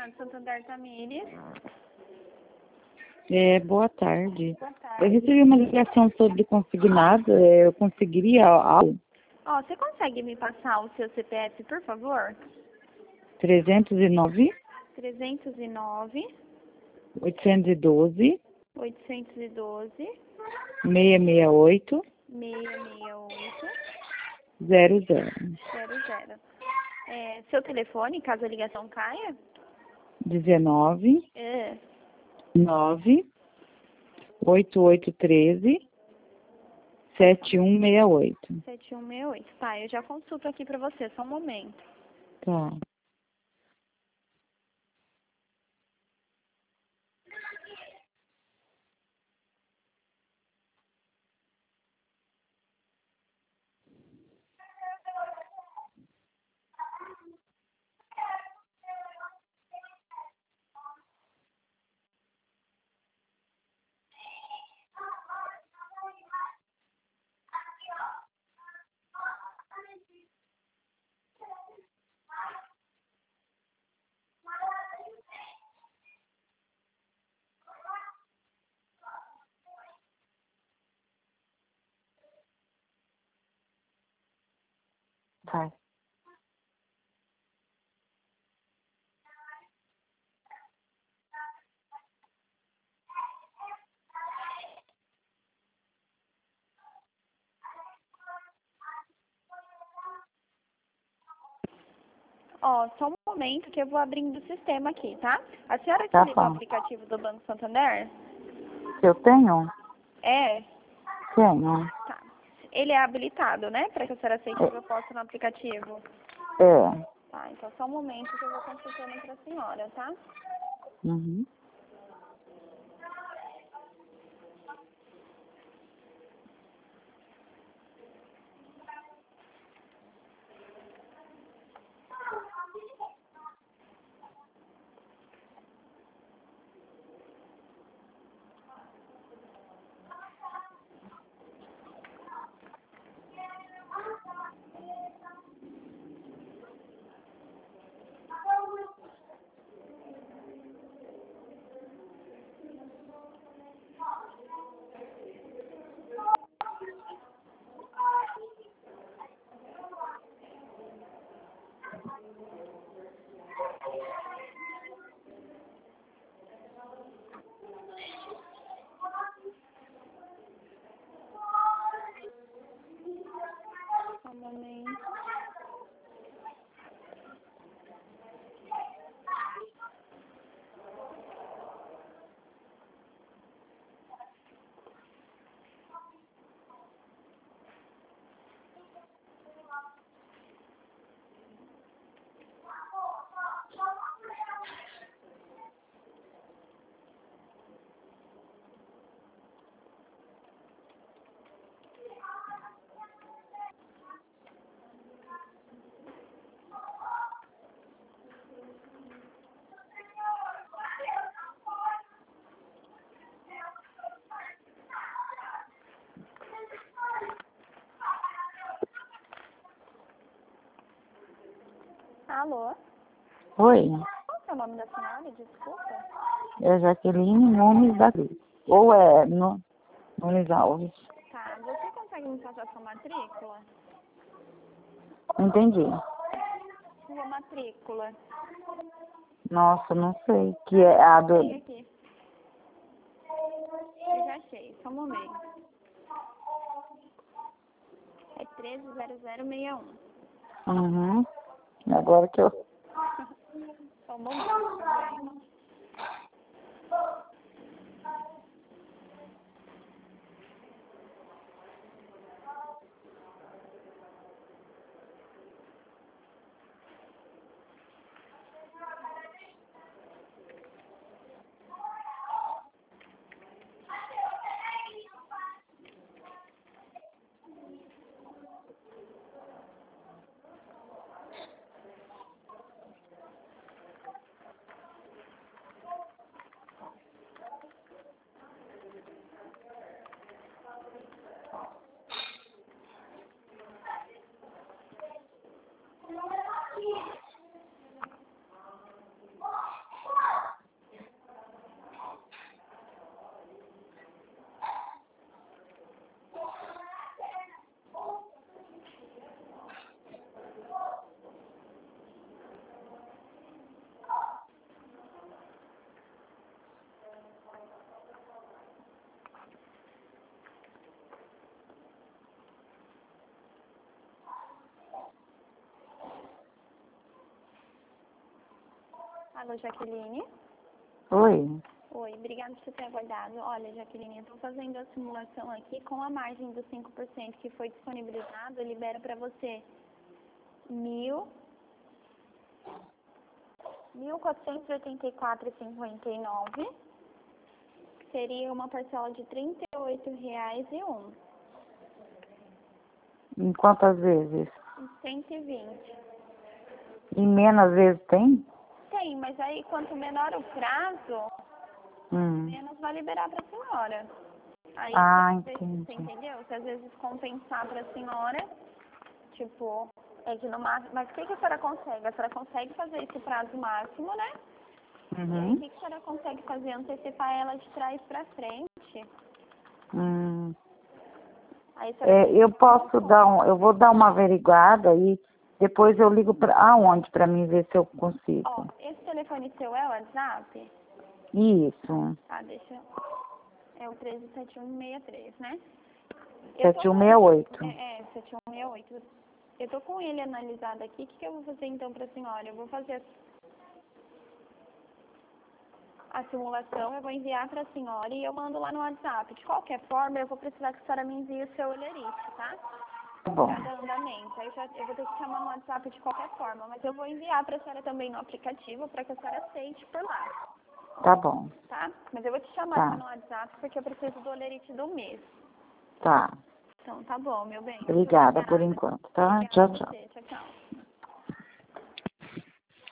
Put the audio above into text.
tarde, Santander Tamires. Boa tarde. Boa Eu tarde. recebi uma ligação sobre consignado. Eu conseguiria algo? Ó, você consegue me passar o seu CPF, por favor? 309 309 812 812 668 668 00 seu telefone, caso a ligação caia? 19 É. 9 8813 7168. 7168. Tá, eu já consulto aqui pra você, só um momento. Tá. Tá. Ó, só um momento que eu vou abrindo o sistema aqui, tá? A senhora Tá utiliza o bom. aplicativo do Banco Santander? Eu tenho? É? Tenho. Tá. Ele é habilitado, né? Para que a senhora aceite a proposta no aplicativo. É. Tá, então só um momento que eu vou consultando para a senhora, tá? Uhum. Só um momento. Alô? Oi. Qual que é o nome da senhora? Desculpa. É Jaqueline Nunes da Cruz. Ou Nunes Alves. Tá, você consegue me passar sua matrícula? Entendi. Sua matrícula. Nossa, não sei. Que é a do... Tem aqui. Eu já achei, só um momento. É 130061. Uhum. Agora que eu... Só um momento, tá bem? Alô, Jaqueline? Oi. Oi, obrigada por você ter aguardado. Olha, Jaqueline, eu estou fazendo a simulação aqui com a margem dos 5% que foi disponibilizado, libera para você R$ 1.484,59, que seria uma parcela de R$ 38,01. Em quantas vezes? 120. E menos vezes tem? Tem, mas aí quanto menor o prazo, menos vai liberar para a senhora. Aí, Ah, você entendi. entendeu? Se às vezes compensar para a senhora, tipo, é que no máximo. Mas o que a senhora consegue? A senhora consegue fazer esse prazo máximo, né? E aí, o que a senhora consegue fazer? Antecipar ela de trás para frente. Aí, Eu posso eu vou dar uma averiguada e depois eu ligo aonde para mim ver se eu consigo. Ó, esse telefone seu é o WhatsApp? Isso. Tá, deixa. É o 137163, né? 7168. 7168. Eu tô com ele analisado aqui. O que eu vou fazer então pra senhora? Eu vou fazer a simulação, eu vou enviar pra senhora e eu mando lá no WhatsApp. De qualquer forma, eu vou precisar que a senhora me envie o seu olerite, tá? Tá bom. Pra dar andamento. Aí eu vou ter que chamar no WhatsApp de qualquer forma, mas eu vou enviar pra senhora também no aplicativo pra que a senhora aceite por lá. Tá bom. Tá? Mas eu vou te chamar Tá. aqui no WhatsApp porque eu preciso do olerite do mês. Tá. Então, tá bom, meu bem. Obrigada por enquanto, tá? Obrigada Tchau, a tchau. você.